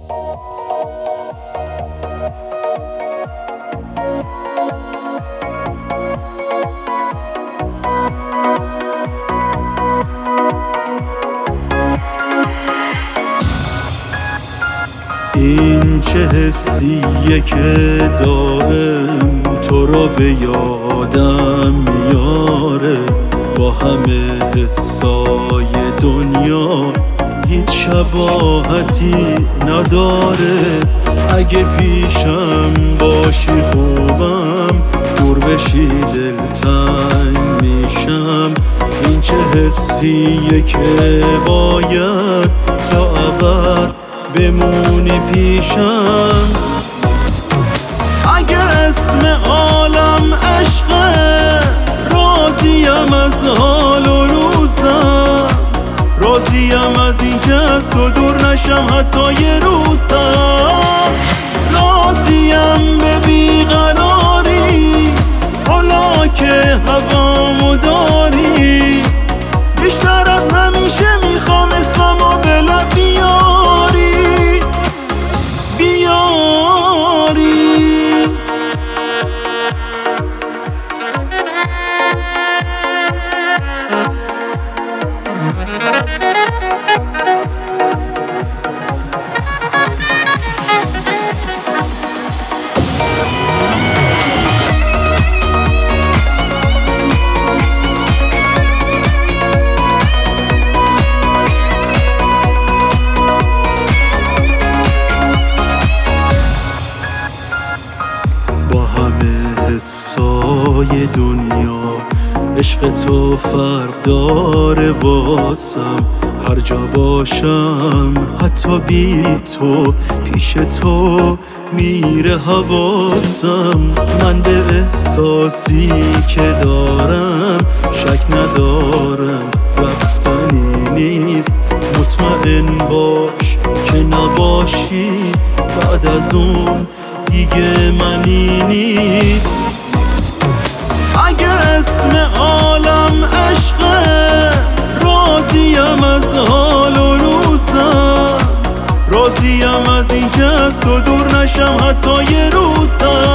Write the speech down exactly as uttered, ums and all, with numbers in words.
این چه حسیه که دائم تو رو به یادم میاره، با همه حسای دنیا هیچ شباهتی نداره. اگه پیشم باشی خوبم، دور بشی دلتنگ میشم. این چه حسیه که باید تا ابد بمونی پیشم. اگه اسم عالم عشقه، راضیم از حال و روزم، راضیم از این که از تو دور نشم حتی یه روزم. راضیم به بیقراری، حالا که هوامو داری. بیشتر از همیشه میخوام اسممو به لب بیاری بیاری. حسای دنیا عشق تو فرق داره واسم. هر جا باشم حتی بی تو، پیش تو میره حواسم. من به احساسی که دارم شک ندارم، رفتنی نیست. مطمئن باش که نباشی بعد از اون دیگه منی نیست. اگه اسم عالم عشقه، راضیم از حال و روزم، راضیم از این که از تو دور نشم حتی یه روزم.